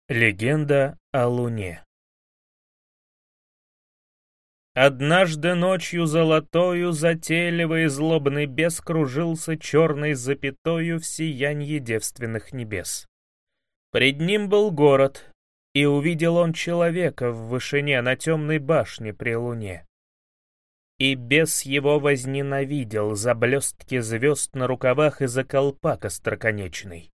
Легенда о Луне. Однажды ночью золотою затейливый злобный бес кружился черной запятою в сиянье девственных небес. Пред ним был город, и увидел он человека в вышине на темной башне при луне. И бес его возненавидел за блестки звезд на рукавах и за колпак остроконечный.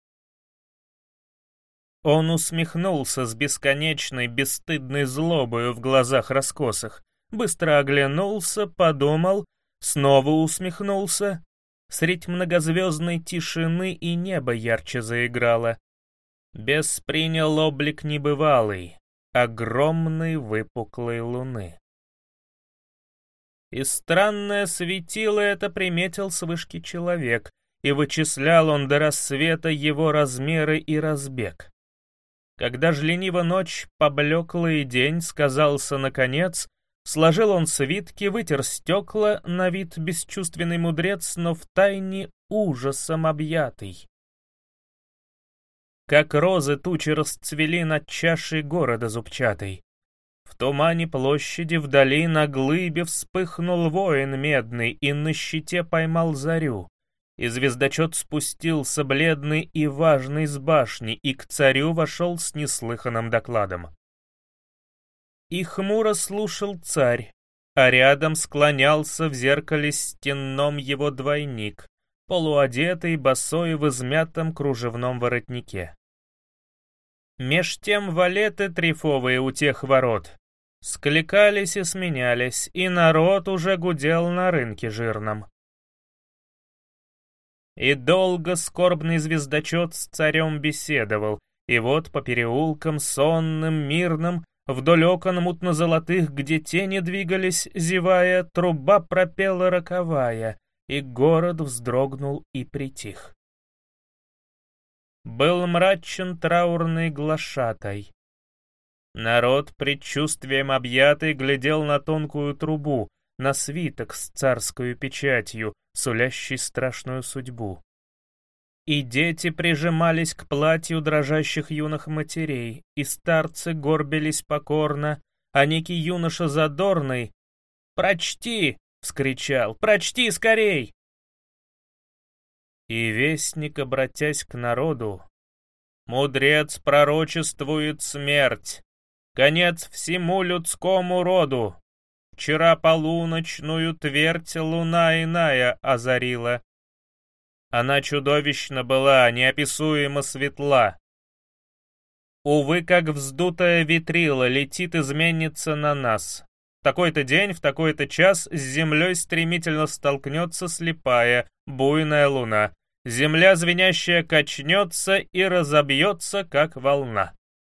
Он усмехнулся с бесконечной, бесстыдной злобою в глазах раскосых, быстро оглянулся, подумал, снова усмехнулся. Средь многозвездной тишины и небо ярче заиграло. Бес принял облик небывалый, огромной выпуклой луны. И странное светило это приметил с вышки человек, и вычислял он до рассвета его размеры и разбег. Когда ж лениво ночь поблекла и день сказался наконец, сложил он свитки, вытер стекла, на вид бесчувственный мудрец, но втайне ужасом объятый. Как розы тучи расцвели над чашей города зубчатой. В тумане площади вдали на глыбе вспыхнул воин медный и на щите поймал зарю. И звездочет спустился бледный и важный с башни, и к царю вошел с неслыханным докладом. И хмуро слушал царь, а рядом склонялся в зеркале стенном его двойник, полуодетый, босой в измятом кружевном воротнике. Меж тем валеты трефовые у тех ворот скликались и сменялись, и народ уже гудел на рынке жирном. И долго скорбный звездочет с царем беседовал, и вот по переулкам сонным, мирным, вдоль окон мутно-золотых, где тени двигались, зевая, труба пропела роковая, и город вздрогнул и притих. Был мрачен траурный глашатай. Народ, предчувствием объятый, глядел на тонкую трубу, на свиток с царскою печатью, сулящий страшную судьбу. И дети прижимались к платью дрожащих юных матерей, и старцы горбились покорно, а некий юноша задорный «Прочти!» — вскричал, «Прочти скорей!» И вестник, обратясь к народу, «Мудрец пророчествует смерть, конец всему людскому роду. Вчера полуночную твердь луна иная озарила. Она чудовищна была, неописуемо светла. Увы, как вздутая ветрила летит изменница на нас. В такой-то день, в такой-то час с землей стремительно столкнется слепая, буйная луна. Земля звенящая качнется и разобьется, как волна».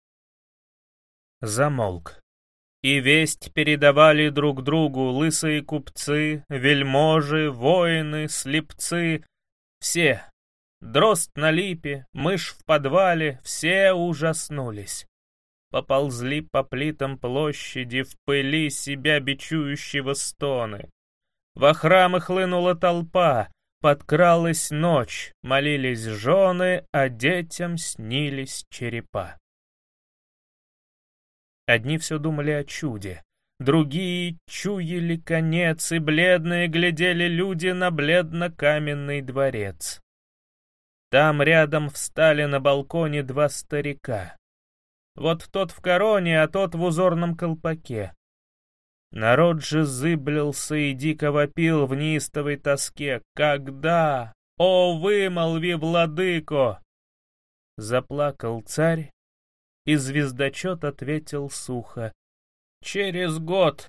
Замолк. И весть передавали друг другу лысые купцы, вельможи, воины, слепцы. Все, дрозд на липе, мышь в подвале, все ужаснулись. Поползли по плитам площади в пыли себя бичующего стоны. Во храмы хлынула толпа, подкралась ночь, молились жены, а детям снились черепа. Одни все думали о чуде, другие чуяли конец, и бледные глядели люди на бледно-каменный дворец. Там рядом встали на балконе два старика. Вот тот в короне, а тот в узорном колпаке. Народ же зыблился и дико вопил в неистовой тоске. «Когда? О, вымолви, владыко!» Заплакал царь, и звездочет ответил сухо: «Через год».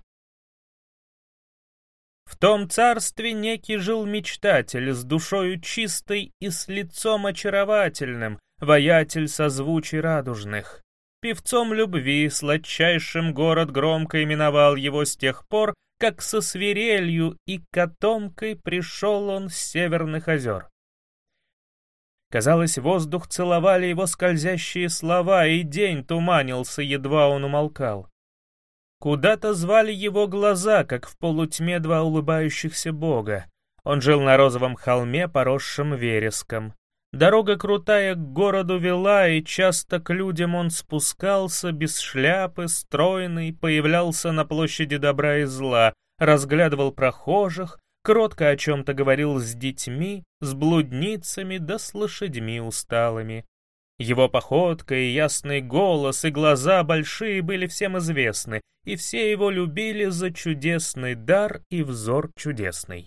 В том царстве некий жил мечтатель с душою чистой и с лицом очаровательным, воятель созвучий радужных. Певцом любви сладчайшим город громко именовал его с тех пор, как со свирелью и котомкой пришел он с северных озер. Казалось, воздух целовали его скользящие слова, и день туманился, едва он умолкал. Куда-то звали его глаза, как в полутьме два улыбающихся бога. Он жил на розовом холме, поросшем вереском. Дорога крутая к городу вела, и часто к людям он спускался, без шляпы, стройный, появлялся на площади добра и зла, разглядывал прохожих, кротко о чем-то говорил с детьми, с блудницами да с лошадьми усталыми. Его походка и ясный голос, и глаза большие были всем известны, и все его любили за чудесный дар и взор чудесный.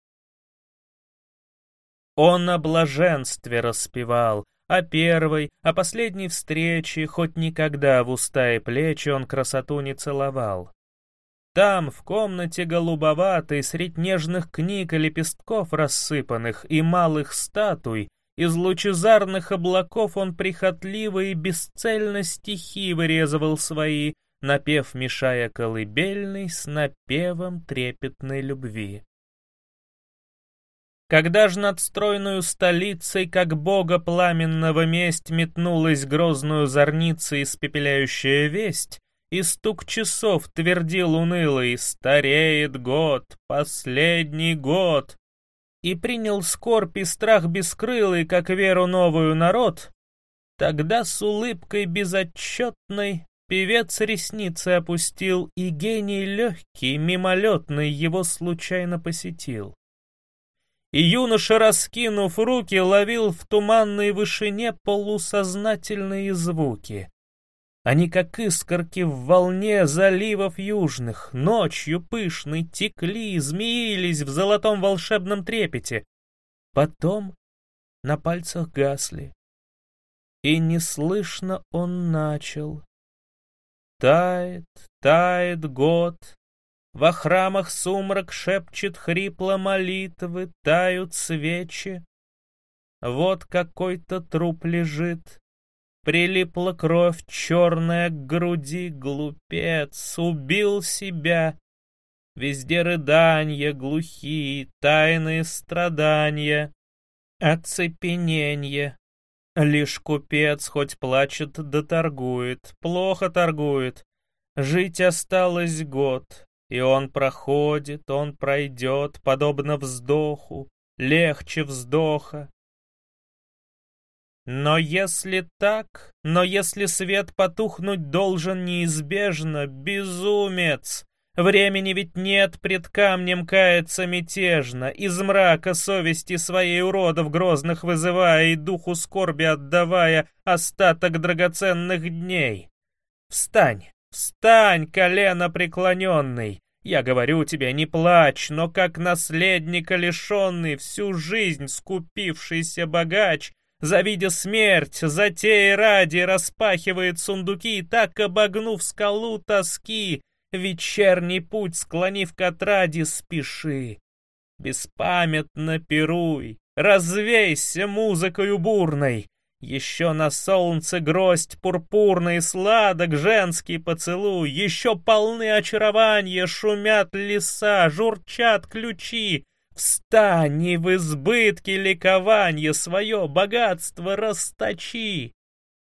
Он о блаженстве распевал, о первой, о последней встрече, хоть никогда в уста и плечи он красоту не целовал. Там, в комнате голубоватой, средь нежных книг и лепестков рассыпанных и малых статуй, из лучезарных облаков он прихотливо и бесцельно стихи вырезывал свои, напев мешая колыбельный с напевом трепетной любви. Когда ж над стройную столицей, как бога пламенного месть, метнулась грозную зорницей испепеляющая весть, и стук часов твердил унылый: «Стареет год, последний год», и принял скорбь и страх бескрылый, как веру новую народ, тогда с улыбкой безотчетной певец ресницы опустил, и гений легкий, мимолетный его случайно посетил. И юноша, раскинув руки, ловил в туманной вышине полусознательные звуки. Они, как искорки в волне заливов южных, ночью пышной текли, змеились в золотом волшебном трепете. Потом на пальцах гасли. И неслышно он начал. Тает, тает год. Во храмах сумрак шепчет хрипло молитвы, тают свечи. Вот какой-то труп лежит. Прилипла кровь черная к груди, глупец, убил себя. Везде рыданья глухие, тайные страдания, оцепененье. Лишь купец хоть плачет да торгует, плохо торгует. Жить осталось год, и он проходит, он пройдет, подобно вздоху, легче вздоха. Но если так, но если свет потухнуть должен неизбежно, безумец, времени ведь нет пред камнем каяться мятежно, из мрака совести своей уродов грозных вызывая и духу скорби отдавая остаток драгоценных дней. Встань, встань, колено преклоненный, я говорю тебе, не плачь, но как наследника лишенный, всю жизнь скупившийся богач, завидя смерть, затеи ради, распахивает сундуки, так обогнув скалу тоски, вечерний путь склонив к отраде, спеши. Беспамятно пируй, развейся музыкою бурной, еще на солнце гроздь пурпурный, сладок женский поцелуй, еще полны очарования, шумят леса, журчат ключи. Встань и в избытке ликования свое богатство расточи.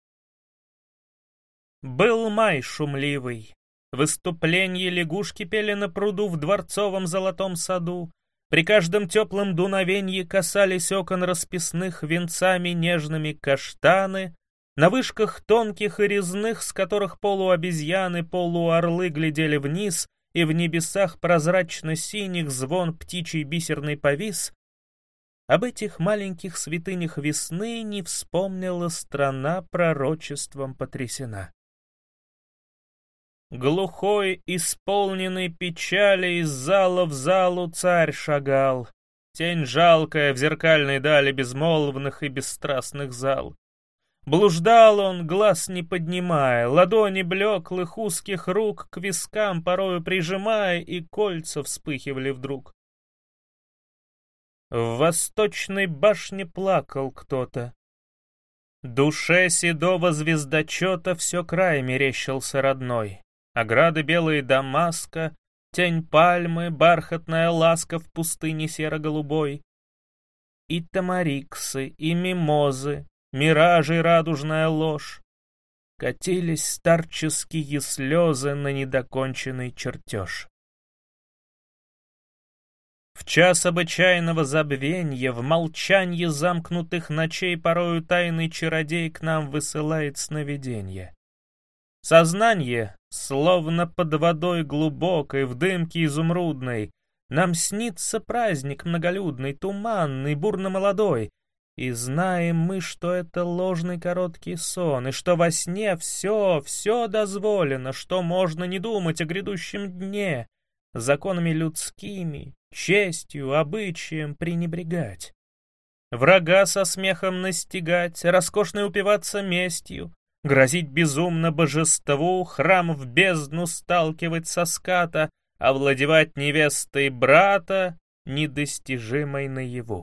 Был май шумливый. Выступление лягушки пели на пруду в дворцовом золотом саду. При каждом теплом дуновенье касались окон расписных венцами нежными каштаны. На вышках тонких и резных, с которых полуобезьяны, полуорлы глядели вниз, и в небесах прозрачно-синих звон птичий бисерный повис, об этих маленьких святынях весны не вспомнила страна пророчеством потрясена. Глухой, исполненный печали, из зала в залу царь шагал, тень жалкая в зеркальной дали безмолвных и бесстрастных зал. Блуждал он, глаз не поднимая, ладони блеклых узких рук к вискам порою прижимая, и кольца вспыхивали вдруг. В восточной башне плакал кто-то. Душе седого звездочета все край мерещился родной. Ограды белые Дамаска, тень пальмы, бархатная ласка в пустыне серо-голубой. И тамариксы, и мимозы, миражи радужная ложь. Катились старческие слезы на недоконченный чертеж. В час обычайного забвенья, в молчанье замкнутых ночей порою тайный чародей к нам высылает сновиденье. Сознание, словно под водой глубокой, в дымке изумрудной, нам снится праздник многолюдный, туманный, бурно-молодой, и знаем мы, что это ложный короткий сон, и что во сне все дозволено, что можно не думать о грядущем дне, законами людскими, честью, обычаем пренебрегать. Врага со смехом настигать, роскошно упиваться местью, грозить безумно божеству, храм в бездну сталкивать со ската, овладевать невестой брата, недостижимой наяву.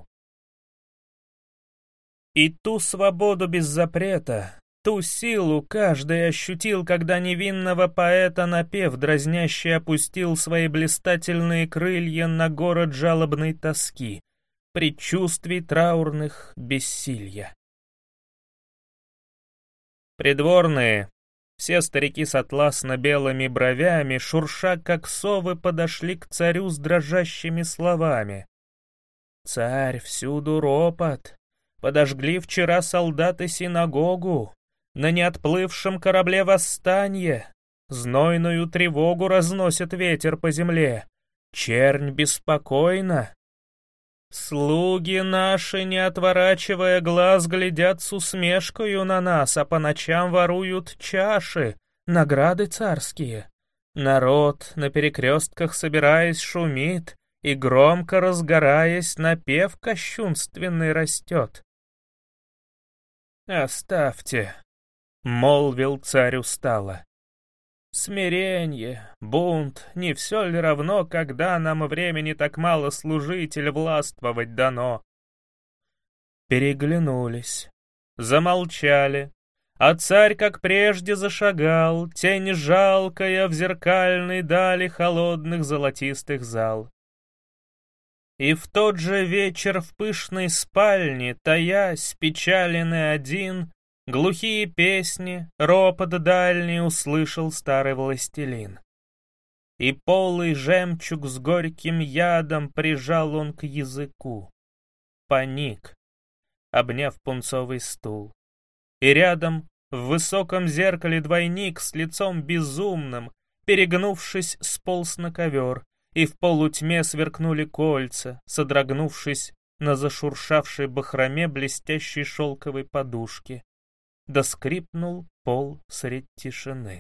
И ту свободу без запрета, ту силу каждый ощутил, когда невинного поэта напев дразнящий опустил свои блистательные крылья на город жалобной тоски, предчувствий траурных бессилья. Придворные, все старики с атласно-белыми бровями, шурша как совы, подошли к царю с дрожащими словами. «Царь, всюду ропот. Подожгли вчера солдаты синагогу. На неотплывшем корабле восстание. Знойную тревогу разносит ветер по земле. Чернь беспокойна. Слуги наши, не отворачивая глаз, глядят с усмешкою на нас, а по ночам воруют чаши, награды царские. Народ, на перекрестках собираясь, шумит, и громко разгораясь, напев кощунственный растет. «Оставьте», — молвил царь устало. «Смиренье, бунт, не все ли равно, когда нам времени так мало служить или властвовать дано?» Переглянулись, замолчали, а царь, как прежде, зашагал, тень жалкая в зеркальной дали холодных золотистых зал. И в тот же вечер в пышной спальне, таясь, печаленный один, глухие песни, ропот дальний услышал старый властелин. И полый жемчуг с горьким ядом прижал он к языку. Поник, обняв пунцовый стул. И рядом, в высоком зеркале двойник с лицом безумным, перегнувшись, сполз на ковер, и в полутьме сверкнули кольца, содрогнувшись на зашуршавшей бахроме блестящей шелковой подушки. Да скрипнул пол средь тишины.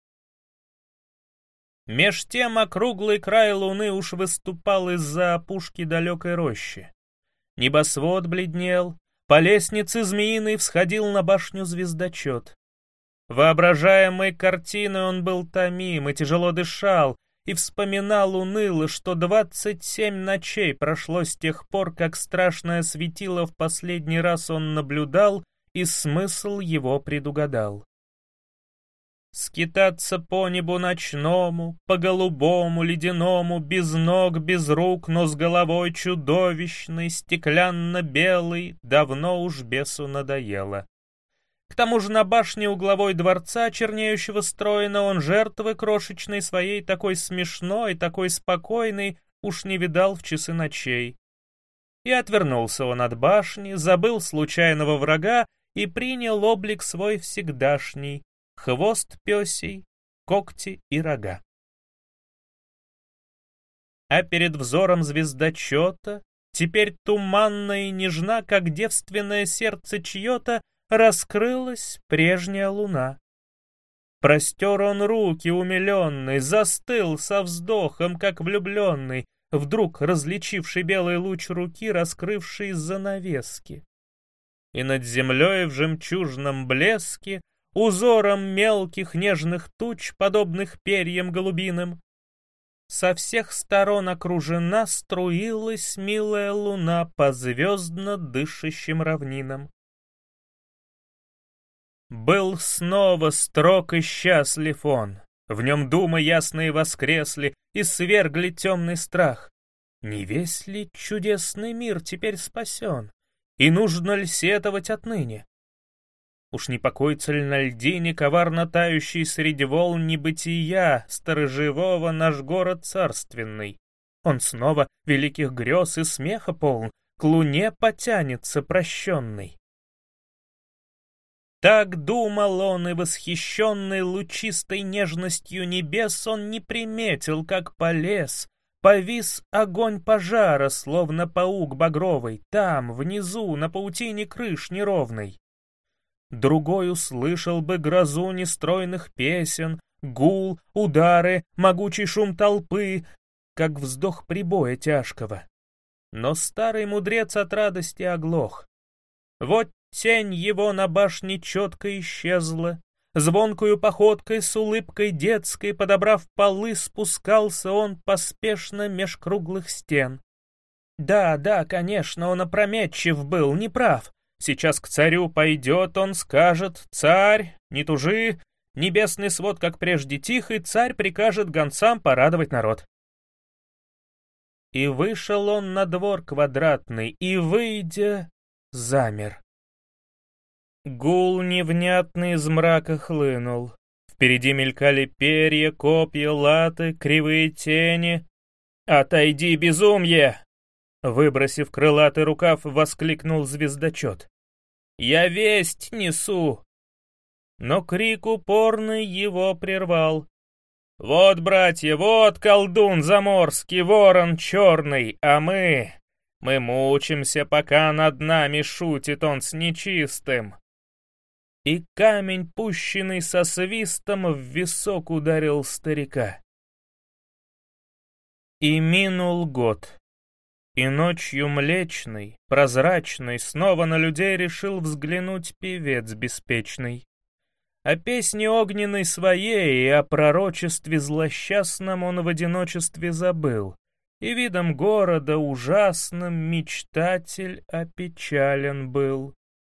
Меж тем округлый край луны уж выступал из-за опушки далекой рощи. Небосвод бледнел, по лестнице змеиной всходил на башню звездочет. Воображаемой картиной он был томим и тяжело дышал, и вспоминал уныло, что 27 ночей прошло с тех пор, как страшное светило в последний раз он наблюдал, и смысл его предугадал. Скитаться по небу ночному, по голубому ледяному, без ног, без рук, но с головой чудовищной, стеклянно-белой, давно уж бесу надоело. К тому же на башне угловой дворца, чернеющего стройно, он жертвы крошечной своей, такой смешной, такой спокойной, уж не видал в часы ночей. И отвернулся он от башни, забыл случайного врага и принял облик свой всегдашний, хвост пёсий, когти и рога. А перед взором звездочета, теперь туманна и нежна, как девственное сердце чье-то, раскрылась прежняя луна. Простер он руки умиленный, застыл со вздохом, как влюбленный, вдруг различивший белый луч руки, раскрывший занавески. И над землей в жемчужном блеске, узором мелких нежных туч, подобных перьям голубиным, со всех сторон окружена струилась милая луна по звездно дышащим равнинам. Был снова строг и счастлив он, в нем думы ясные воскресли и свергли темный страх. Не весь ли чудесный мир теперь спасен, и нужно ли сетовать отныне? Уж не покоится ли на льдине, коварно тающий среди волн небытия, сторожевого наш город царственный? Он снова великих грез и смеха полн, к луне потянется прощенный. Так думал он, и восхищенный лучистой нежностью небес, он не приметил, как полез, повис огонь пожара, словно паук багровый, там, внизу, на паутине крыш неровной. Другой услышал бы грозу нестройных песен, гул, удары, могучий шум толпы, как вздох прибоя тяжкого. Но старый мудрец от радости оглох. Вот тень его на башне четко исчезла, звонкою походкой с улыбкой детской, подобрав полы, спускался он поспешно меж круглых стен. Да, конечно, он опрометчив был, неправ. Сейчас к царю пойдет, он скажет: «Царь, не тужи, небесный свод, как прежде, тих, и царь прикажет гонцам порадовать народ». И вышел он на двор квадратный, и, выйдя, замер. Гул невнятный из мрака хлынул. Впереди мелькали перья, копья, латы, кривые тени. «Отойди, безумье!» Выбросив крылатый рукав, воскликнул звездочет. «Я весть несу!» Но крик упорный его прервал. «Вот, братья, вот колдун заморский, ворон черный, а мы мучимся, пока над нами шутит он с нечистым». И камень, пущенный со свистом, в висок ударил старика. И минул год. И ночью млечной, прозрачной, снова на людей решил взглянуть певец беспечный. О песне огненной своей и о пророчестве злосчастном он в одиночестве забыл, и видом города ужасным мечтатель опечален был.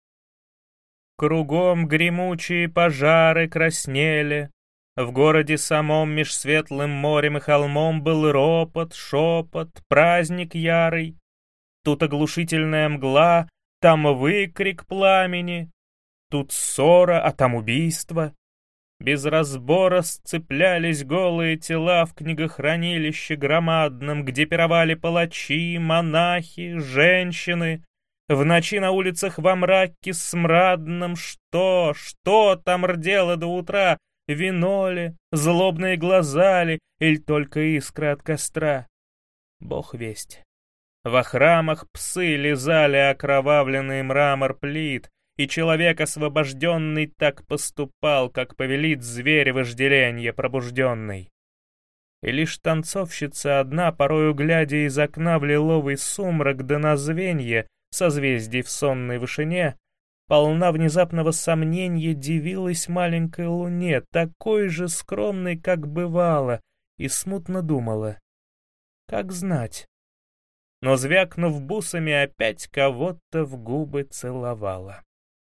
Кругом гремучие пожары краснели, в городе самом меж светлым морем и холмом был ропот, шепот, праздник ярый. Тут оглушительная мгла, там выкрик пламени, тут ссора, а там убийство. Без разбора сцеплялись голые тела в книгохранилище громадном, где пировали палачи, монахи, женщины. В ночи на улицах во мраке смрадном что там рдело до утра? Вино ли, злобные глаза ли, или только искра от костра? Бог весть. Во храмах псы лизали окровавленный мрамор плит, и человек, освобожденный, так поступал, как повелит зверь вожделенье пробужденный. И лишь танцовщица одна, порою глядя из окна в лиловый сумрак да на звенья созвездий в сонной вышине, полна внезапного сомнения, дивилась маленькой луне, такой же скромной, как бывало, и смутно думала: как знать? Но, звякнув бусами, опять кого-то в губы целовала.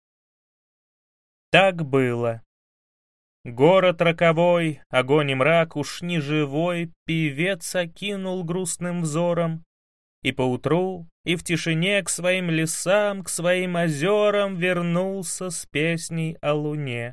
Так было. Город роковой, огонь и мрак, уж не живой, певец окинул грустным взором, и поутру, и в тишине к своим лесам, к своим озерам вернулся с песней о луне.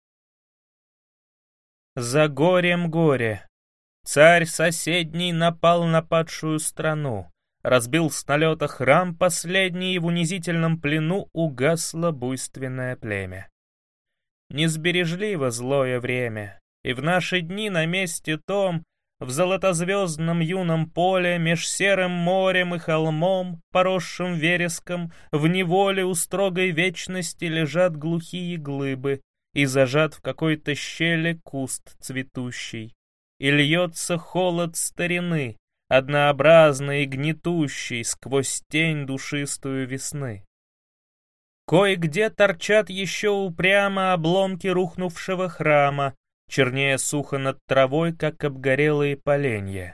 За горем горе. Царь соседний напал на падшую страну, разбил с налета храм последний, и в унизительном плену угасло буйственное племя. Несбережливо злое время, и в наши дни на месте том, в золотозвездном юном поле, меж серым морем и холмом, поросшим вереском, в неволе у строгой вечности лежат глухие глыбы, и зажат в какой-то щели куст цветущий. И льется холод старины, однообразный и гнетущий, сквозь тень душистую весны. Кое-где торчат еще упрямо обломки рухнувшего храма, чернее сухо над травой, как обгорелые поленья.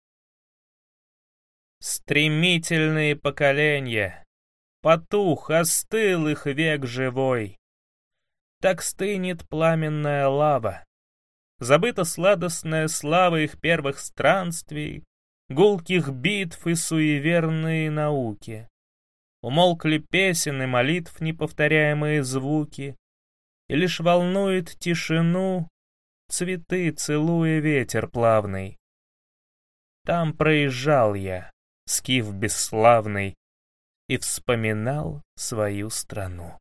Стремительные поколенья, потух, остыл их век живой. Так стынет пламенная лава. Забыта сладостная слава их первых странствий, гулких битв и суеверные науки. Умолкли песен и молитв неповторяемые звуки, и лишь волнует тишину цветы, целуя ветер плавный. Там проезжал я, скиф бесславный, и вспоминал свою страну.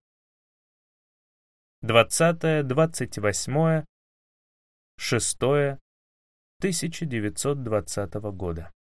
20-28-6 1920 года.